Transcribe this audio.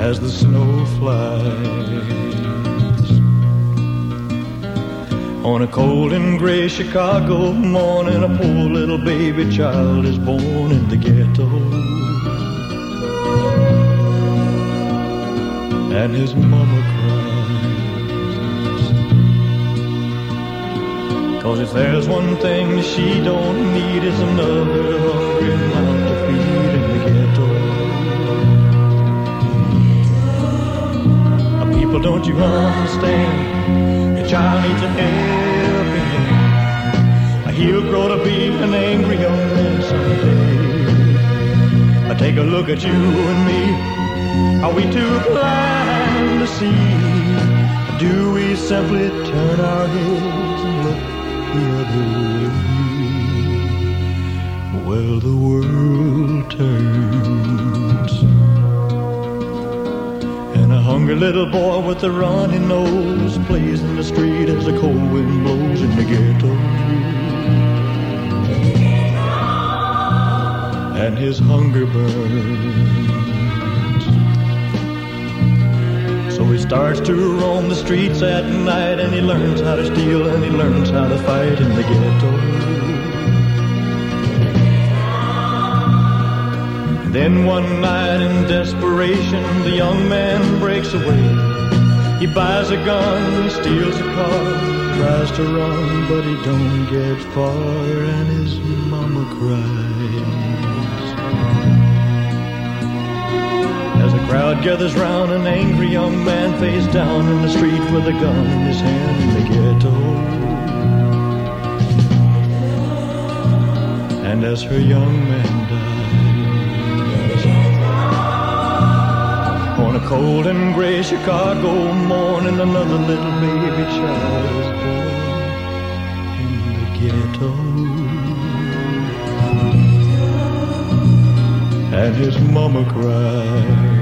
as the snow flies. On a cold and gray Chicago morning, a poor little baby child is born in the ghetto. And his mama cries, 'cause if there's one thing she don't need, is another hungry mouth to feed in the ghetto. People, don't you understand? Your child needs a helping hand. He'll grow to be an angry young man someday. Take a look at you and me. Are we too blind to see? Do we simply turn our heads and look the other way? Well, the world turns, and a hungry little boy with a runny nose plays in the street as the cold wind blows in the ghetto. And his hunger burns, so he starts to roam the streets at night, and he learns how to steal and he learns how to fight in the ghetto. And then one night in desperation, the young man breaks away. He buys a gun, he steals a car, tries to run, but he don't get far, and his mama cries. As the crowd gathers round, an angry young man face down in the street with a gun in his hand in the ghetto. And as her young man dies, on a cold and gray Chicago morning, another little baby child is born in the ghetto. And his mama cried.